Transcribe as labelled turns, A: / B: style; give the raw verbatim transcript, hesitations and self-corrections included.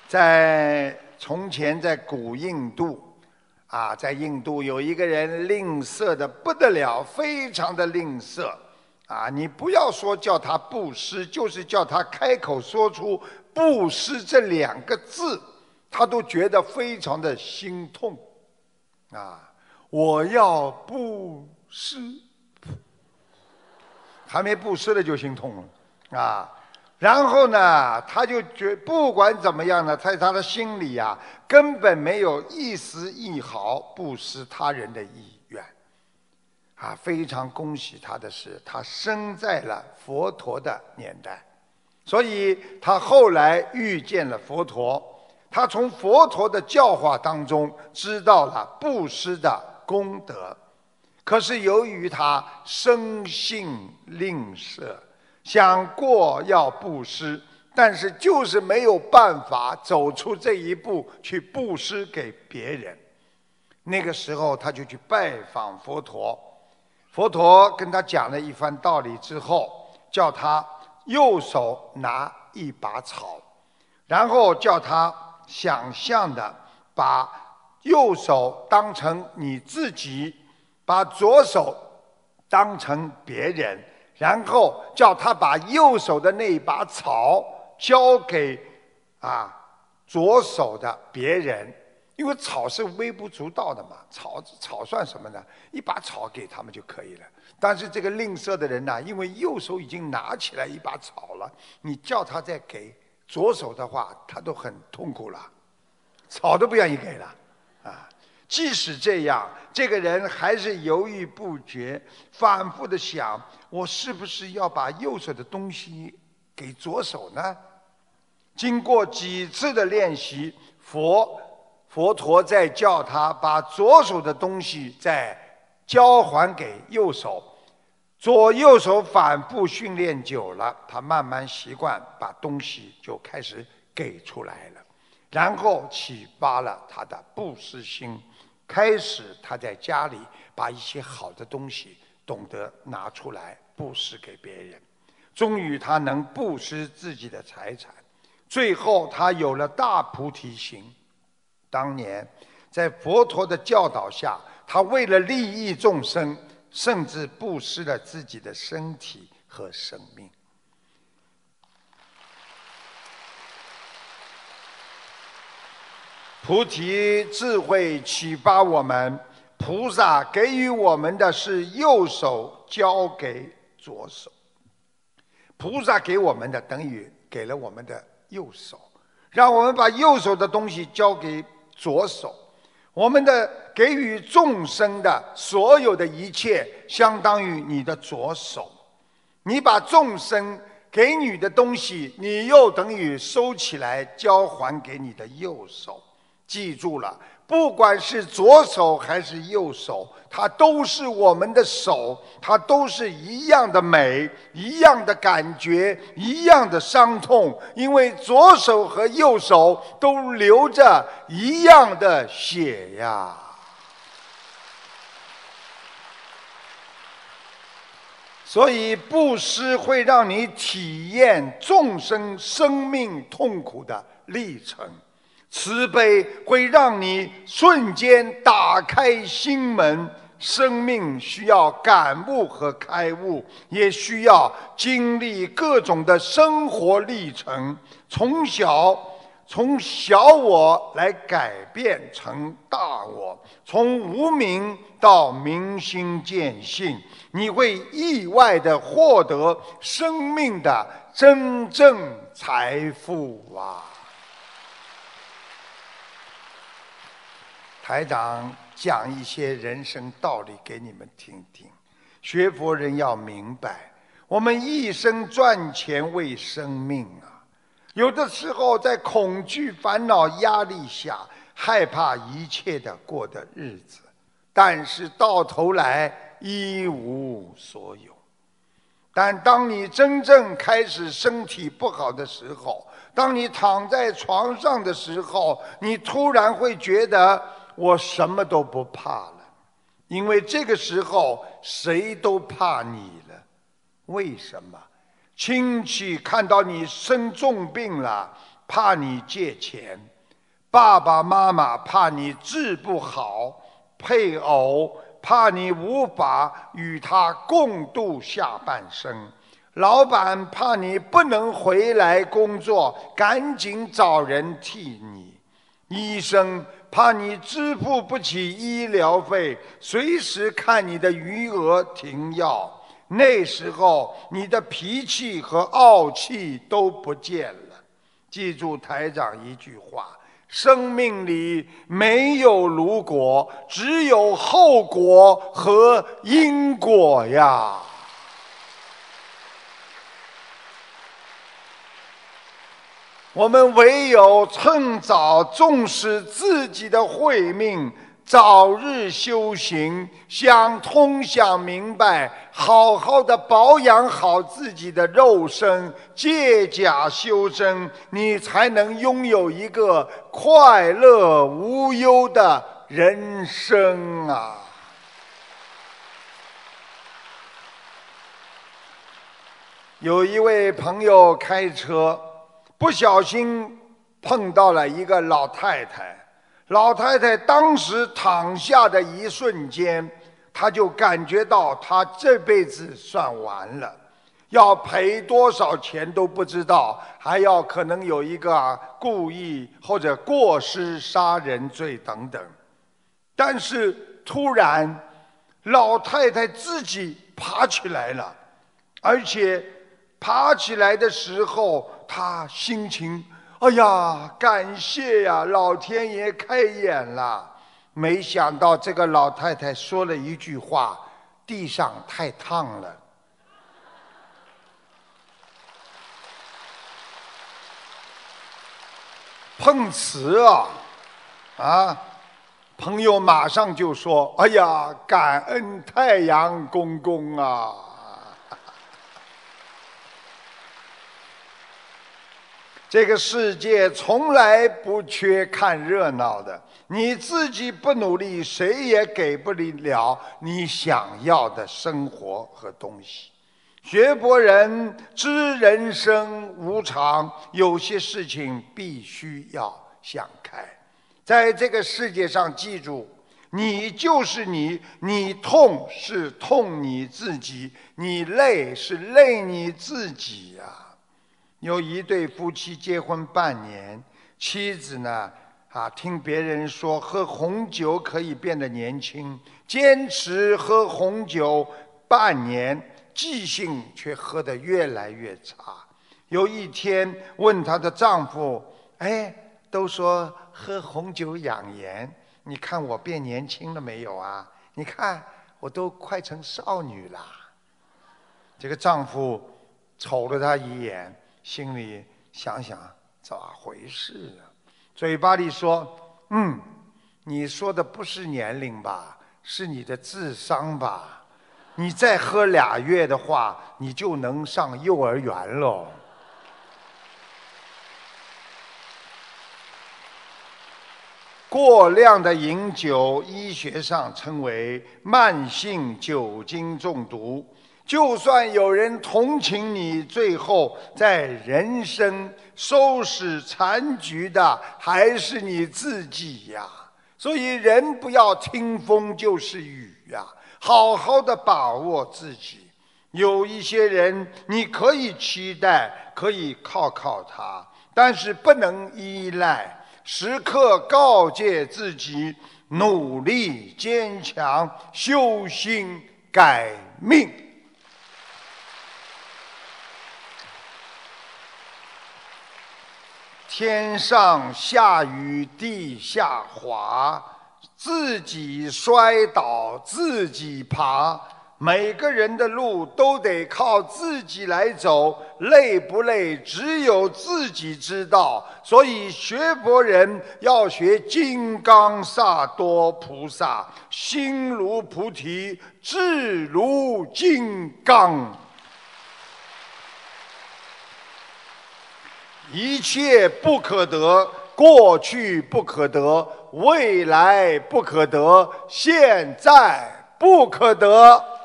A: 在从前，在古印度，啊，在印度有一个人吝啬的不得了，非常的吝啬，啊，你不要说叫他布施，就是叫他开口说出布施这两个字，他都觉得非常的心痛，啊，我要布施，还没布施的就心痛了，啊。然后呢，他就觉不管怎么样呢，在他的心里呀、啊，根本没有一丝一毫布施他人的意愿。啊，非常恭喜他的是，他生在了佛陀的年代，所以他后来遇见了佛陀，他从佛陀的教化当中知道了布施的功德。可是由于他生性吝啬，想过要布施，但是就是没有办法走出这一步去布施给别人。那个时候他就去拜访佛陀，佛陀跟他讲了一番道理之后，叫他右手拿一把草，然后叫他想象的把右手当成你自己，把左手当成别人，然后叫他把右手的那一把草交给啊左手的别人，因为草是微不足道的嘛，草草算什么呢？一把草给他们就可以了。但是这个吝啬的人呢、啊，因为右手已经拿起来一把草了，你叫他再给左手的话，他都很痛苦了，草都不愿意给了啊。即使这样，这个人还是犹豫不决，反复的想，我是不是要把右手的东西给左手呢？经过几次的练习，佛佛陀在叫他把左手的东西再交还给右手，左右手反复训练久了，他慢慢习惯，把东西就开始给出来了，然后启发了他的布施心。开始他在家里把一些好的东西懂得拿出来布施给别人，终于他能布施自己的财产，最后他有了大菩提心。当年在佛陀的教导下，他为了利益众生，甚至布施了自己的身体和生命。菩提智慧启发我们，菩萨给予我们的是右手交给左手，菩萨给我们的等于给了我们的右手，让我们把右手的东西交给左手。我们的给予众生的所有的一切，相当于你的左手。你把众生给你的东西，你又等于收起来交还给你的右手。记住了，不管是左手还是右手，它都是我们的手，它都是一样的美，一样的感觉，一样的伤痛，因为左手和右手都流着一样的血呀。所以布施会让你体验众生生命痛苦的历程，慈悲会让你瞬间打开心门。生命需要感悟和开悟，也需要经历各种的生活历程，从小从小我来改变成大我，从无明到明心见性，你会意外地获得生命的真正财富啊！台长讲一些人生道理给你们听听。学佛人要明白，我们一生赚钱为生命啊，有的时候在恐惧、烦恼、压力下，害怕一切的过的日子，但是到头来一无所有。但当你真正开始身体不好的时候，当你躺在床上的时候，你突然会觉得我什么都不怕了，因为这个时候谁都怕你了。为什么？亲戚看到你生重病了， 怕你借钱，爸爸妈妈怕你治不好，配偶怕你无法与他共度下半生，老板怕你不能回来工作，赶紧找人替你，医生怕你支付不起医疗费，随时看你的余额停药。那时候你的脾气和傲气都不见了。记住台长一句话，生命里没有如果，只有后果和因果呀。我们唯有趁早重视自己的慧命，早日修行，想通想明白，好好的保养好自己的肉身，借假修真，你才能拥有一个快乐无忧的人生啊！有一位朋友开车，不小心碰到了一个老太太。老太太当时躺下的一瞬间，她就感觉到她这辈子算完了，要赔多少钱都不知道，还要可能有一个故意或者过失杀人罪等等。但是突然，老太太自己爬起来了，而且爬起来的时候，她心情哎呀，感谢呀，老天爷开眼了！没想到这个老太太说了一句话：“地上太烫了。”碰瓷啊！啊！朋友马上就说：“哎呀，感恩太阳公公啊！”这个世界从来不缺看热闹的，你自己不努力，谁也给不了你想要的生活和东西。学佛人知人生无常，有些事情必须要想开。在这个世界上，记住，你就是你，你痛是痛你自己，你累是累你自己呀、啊。有一对夫妻结婚半年，妻子呢啊听别人说喝红酒可以变得年轻，坚持喝红酒半年，记性却喝得越来越差。有一天问她的丈夫：“哎，都说喝红酒养颜，你看我变年轻了没有啊？你看我都快成少女了。”这个丈夫瞅了她一眼，心里想想咋回事啊？嘴巴里说：“嗯，你说的不是年龄吧，是你的智商吧？你再喝俩月的话，你就能上幼儿园喽。”过量的饮酒，医学上称为慢性酒精中毒。就算有人同情你，最后在人生收拾残局的还是你自己呀。所以人不要听风就是雨呀，好好的把握自己。有一些人你可以期待，可以靠靠他，但是不能依赖。时刻告诫自己，努力坚强，修心改命。天上下雨地下滑，自己摔倒自己爬，每个人的路都得靠自己来走，累不累只有自己知道。所以学佛人要学金刚萨埵菩萨，心如菩提，志如金刚。一切不可得，过去不可得，未来不可得，现在不可得。